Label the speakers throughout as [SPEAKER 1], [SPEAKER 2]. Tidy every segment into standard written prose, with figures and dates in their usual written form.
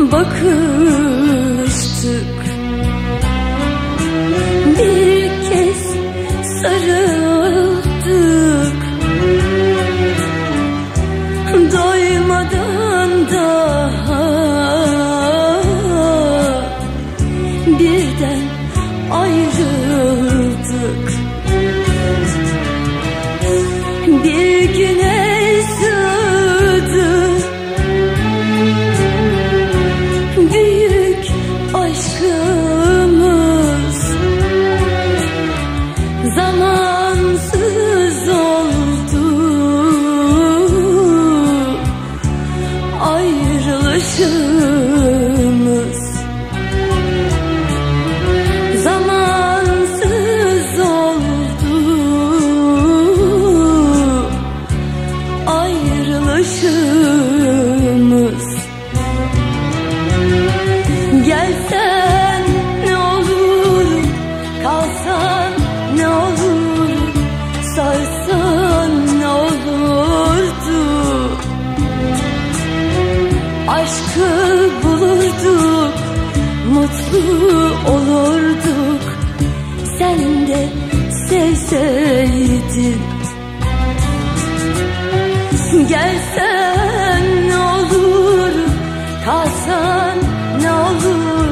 [SPEAKER 1] bakıştık, bir kez sarıldık, doymadan daha birden ayrıldık. Bir güne sığdı büyük aşkımız, zamansız oldu ayrılışımız. Zamansız oldu ayrılışımız. Gelsen ne olur, kalsan ne olur, sarsan ne olurdu. Aşkı bulurduk, mutlu olurduk, sen de sevseydin. Gelsen ne olur, kalsan ne olur,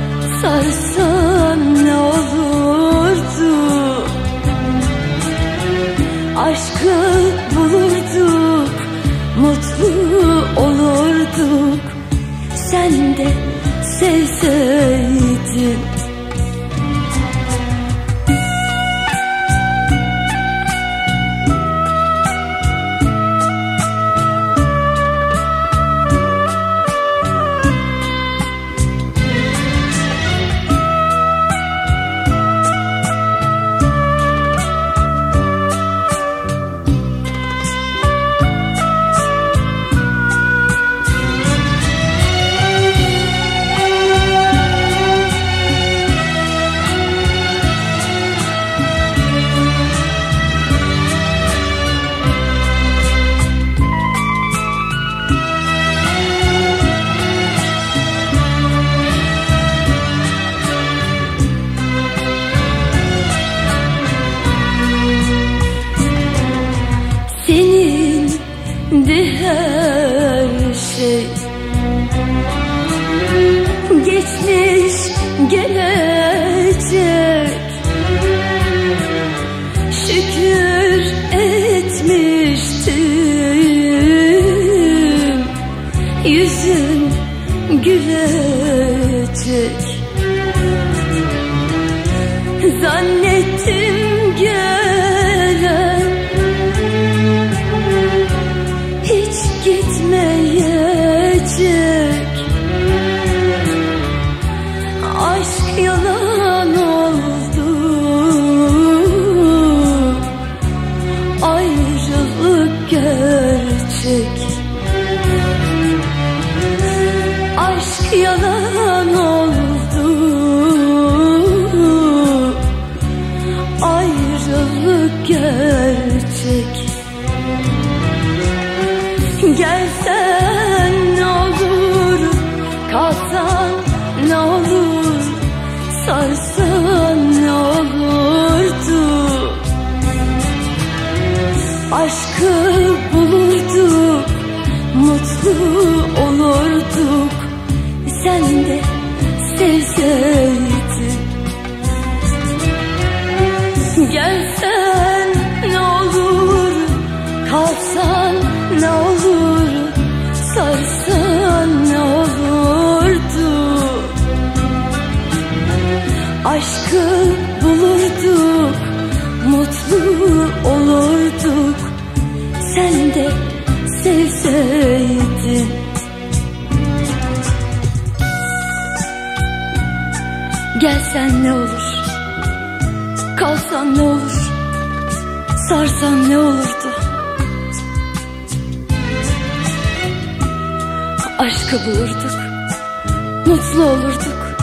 [SPEAKER 1] sarsan ne olurdu. Aşkı bulurduk, mutlu olurduk, sen de sevseydin. Senindi her şey, geçmiş gelecek, şükür etmiştim, yüzün gülecek. Zannettim gelen hiç gitmeyecek. Aşk yalan oldu, ayrılık gerçek. Aşk yalan oldu, ayrılık gerçek. Gelsen ne olur, kalsan ne olur, sarsan ne olurdu. Aşkı bulurduk, mutlu olurduk, sen de sevseydin. Gelsen ne olur, kalsan ne olur, sarsan ne olurdu. Aşkı bulurduk, mutlu olurduk, sen de sevseydin. Gelsen ne olur, kalsan ne olur, sarsan ne olurdu. Aşkı bulurduk, mutlu olurduk,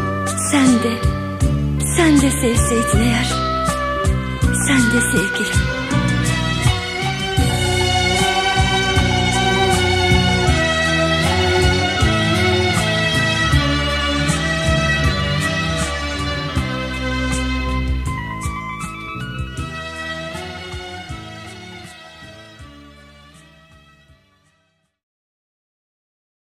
[SPEAKER 1] sen de sevseydin eğer, sen de sevgilim.